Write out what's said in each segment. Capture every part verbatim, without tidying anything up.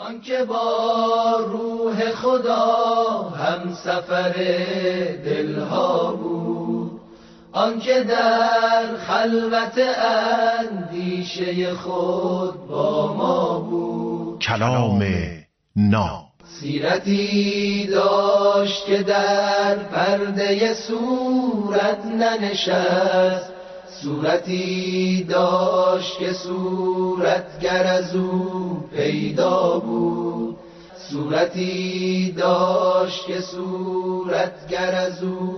آنکه با روح خدا هم سفر دلها بود، آنکه در خلوت اندیشه خود با ما بود. کلام ناب سیرتی داشت که در پرده صورت ننشست، صورتی داشت که صورتگر از او پیدا بود، صورتی داشت که صورتگر از او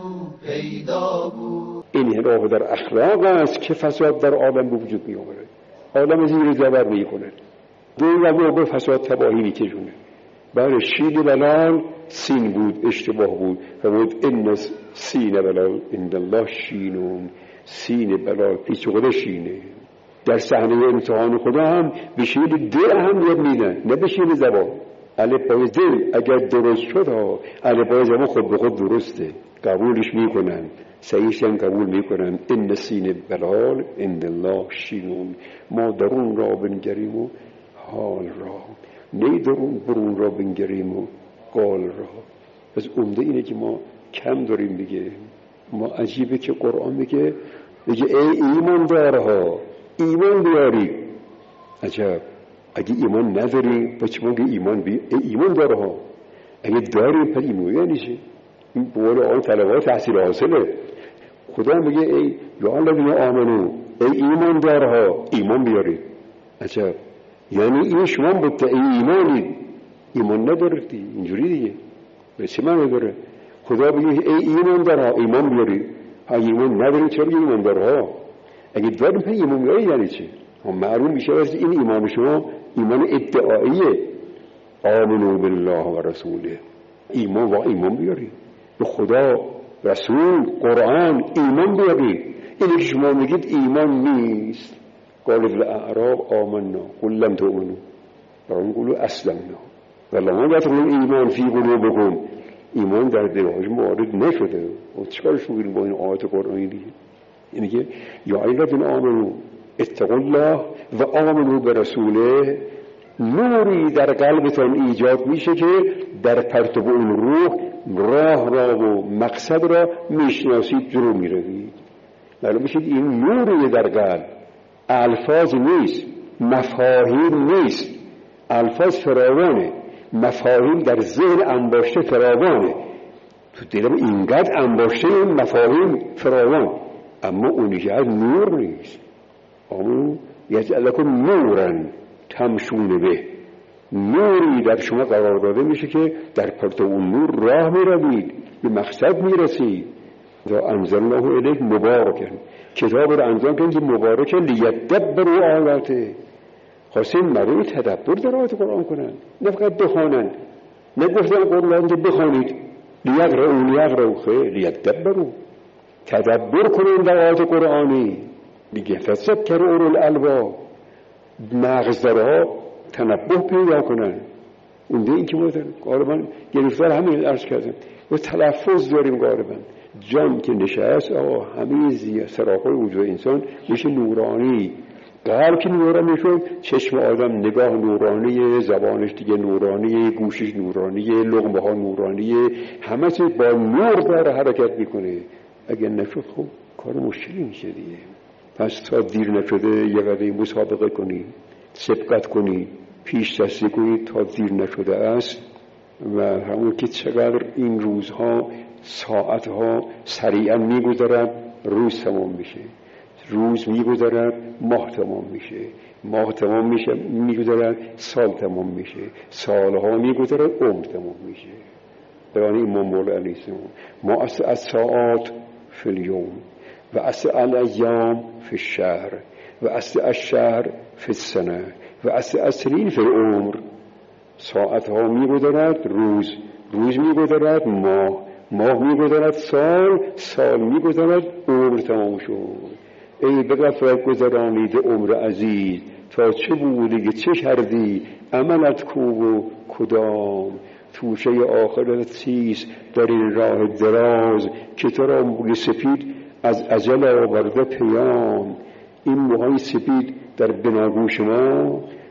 پیدا بود. این انحراف در اخلاق است که فساد در عالم به وجود می آورد. عالم زیر زبر می کند، دور و به فساد تباهی می کشونه. برای شین بلال سین بود، اشتباه بود و بود این سین بلال عند الله شینون، سین بلال پیش خدا شینه. در صحنه امتحان خدا هم به شین دل هم یاد میدن، نه به شین زبان. الفبای دل اگر درست شد ها، الفبای زبان خود به خود درسته، قبولش میکنن، صحیحش هم قبول میکنن. این سین بلال عند الله شینون، ما درون را بنگریم و حال را، نه درون برون را بنگریم و قال را. پس عمده اینه که ما کم داریم بگه. ما عجیبه که قرآن میگه میگه ای ایمان دارها ایمان بیاری. عجب، اگه ایمان نداریم پس چه میگه ایمان بی ای ایمان دارها؟ اگه داریم پس ایمان یعنی چی؟ این بوال آن طلبات تحصیل حاصله. خدا میگه ای یا الذین آمنو ای ایمان دارها ایمان بیاری. عجب، یعنی این شما مدعی ایمانید، ایمان ندارید، اینجوری دیگه به چه معنی داره؟ خدا بگه ای ایمان دارها ایمان بیاری. ها ایمان ندارید چرا ایمان دارها؟ اگه داریم پس ایمان بیاری یعنی چی؟ هم معلوم میشه از این ایمان شما ایمان ادعاییه. آمنو بالله و رسوله، ایمان و ایمان بیاری به خدا، رسول، قرآن ایمان بیاری. اینه که شما میگید ایمان نیست. قالت الاعراب آمنا قل لم تؤمنوا قالوا اسلمنا ولما يدخل ایمان فی قلوبکم. ایمان در دلهاش وارد نشده. و چیکارش می‌کنید با این آیات قرآنی دیگه؟ اینه که یا ایها آمنو اتقوا الله و آمنو برسوله. نوری در قلبتان ایجاد میشه که در پرتو اون روح راه را و مقصد را میشناسید، جلو میروید. معلوم میشه این نوری در قلب، الفاظ نیست، مفاهیم نیست. الفاظ فراوانه، مفاهیم در ذهن انباشته فراوانه، تو دلم اینقدر انباشته مفاهیم فراوان، اما اون جهت نور نیست. اما یجعل لکم نورا تمشون به، نوری در شما قرار داده میشه که در پرتو اون نور راه میروید، به مقصد میرسید. و انزلناه الیک مبارکا، کتاب رو انزل کردیم که مبارکه لیدبروا آیاته. خواستیم مردم تدبر در آیات قرآن کنن، نه فقط بخوانن. نگفتن قرآن که بخوانید لیقرؤوا لیقرؤوا، خیر لیدبروا، تدبر کنن در آیات قرآنی دیگه. فذکر اولو الالباب، مغزدارها تنبه پیدا کنن. اونده این که ما غالبا گرفتار همین عرض کردم و تلفظ داریم غالبا. جان که نشست آقا همه سراغای وجود انسان میشه نورانی. قلب که نورانی شد، چشم آدم نگاه نورانی، زبانش دیگه نورانی، گوشش نورانی، لقمه ها نورانی، همه چیز با نور داره حرکت میکنه. اگر نشد خب کار مشکلی میشه دیگه. پس تا دیر نشده یه قدر مسابقه کنی، سبقت کنی، پیش دستی کنی تا دیر نشده است. و همون که چقدر این روزها ساعتها سریعا میگذرد، روز تمام میشه، روز میگذرد، ماه تمام میشه، ماه تمام میشه میگذرد، سال تمام میشه، سالها میگذرد، عمر تمام میشه. بیان امام مولا علیه السلام ما اسع الساعات فی الیوم و اسع الایام فی الشهر و اسع الشهر فی السنه و اسع السنین فی العمر. ساعتها میگذرد، روز روز میگذرد، ماه ماه میگذرد، سال سال میگذرد، عمر تمام شد. ای به غفلت گذرانید عمر عزیز، تا چه بودی چه کردی عملت کو و کدام. توشه آخرت چیست در این راه دراز، که تو را موی سپید از اجل آورده پیام. این موهای سپید در بناگوش ما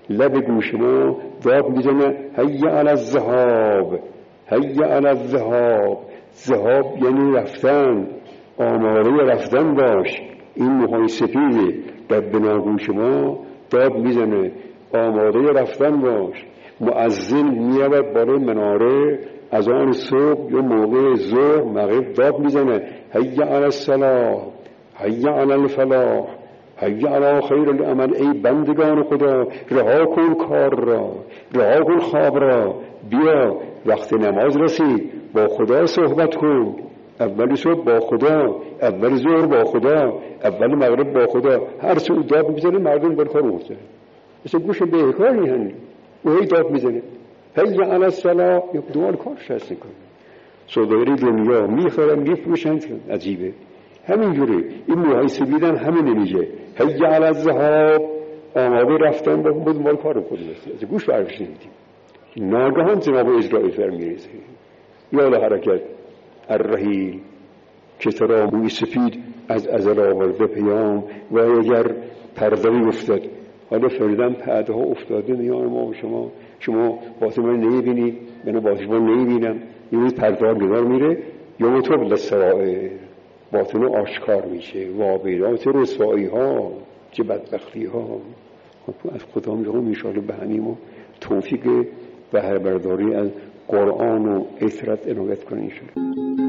لب گوش ما داد میزنه هی علی الذهاب، هی علی الذهاب. ذهاب یعنی رفتن، آماده رفتن باش. این موهای سپید در بناگوش ما داد میزنه آماده رفتن باش. مؤذن میاد بالای مناره از آن صبح یا موقع ظهر مغرب داد میزنه هی علی الصلاة، هی علی الفلاح، هی علی خیر العمل. ای بندگان خدا، رها کن کار را، رها کن خواب را، بیا وقت نماز رسید، با خدا صحبت کن. اول صبح با خدا، اول ظهر با خدا، اول مغرب با خدا. هر سو داد میزنه مردم بر کار افتاده، مثل گوش بهکاری هنی و هی داد میزنه هی علی الصلاة. یک دوال کارش هست کنه. صدایری دنیا میخورن میفروشن، عجیبه. همینجوری این موهای سپیدن همین نمیگه هی علی الذهاب، آماده رفتن با بود مال کار خود است. از گوش برش نمیدیم. ناگهان جناب اسرائیل فر میرسه یا حرکت الرحیل که ترا موی سپید از ازل آورده پیام و اگر پرده افتاد. حالا فردن پرده ها افتاده میان ما و شما، شما باطن من نمیبینید، من باطن من نمیبینم. این پرده ها نگار میره یا مطلب لسرائر، باطن آشکار میشه. وابیرات رسوایی ها، چه بدبختی ها. از خدا میگم انشاءالله به همین و توفیق بهره برداری از قرآن و اطرت عنایت کنید.